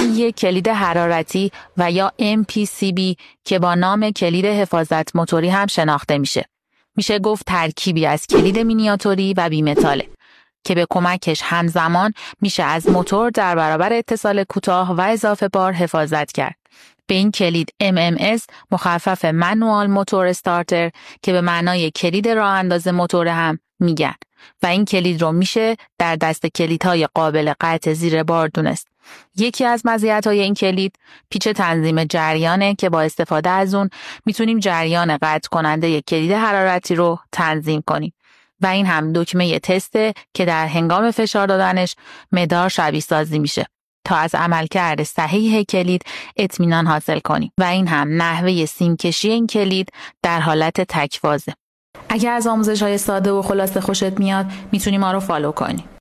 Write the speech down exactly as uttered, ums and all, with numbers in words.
یک کلید حرارتی و یا ام پی سی بی که با نام کلید حفاظت موتوری هم شناخته میشه. میشه گفت ترکیبی از کلید مینیاتوری و بیمتاله که به کمکش همزمان میشه از موتور در برابر اتصال کوتاه و اضافه بار حفاظت کرد. به این کلید ام ام اس مخفف منوال موتور استارتر که به معنای کلید راه انداز موتور هم میگن و این کلید رو میشه در دست کلیدهای قابل قطع زیر بار دونست. یکی از مزیت‌های این کلید پیچ تنظیم جریانه که با استفاده از اون میتونیم جریان قطع کننده کلید حرارتی رو تنظیم کنیم و این هم دکمه تسته که در هنگام فشار دادنش مدار شبیه سازی میشه تا از عملکرد صحیح کلید اطمینان حاصل کنیم و این هم نحوه سیم کشی این کلید در حالت تک فازه. اگر از آموزش‌های ساده و خلاصه خوشت میاد میتونی ما رو فالو کنی.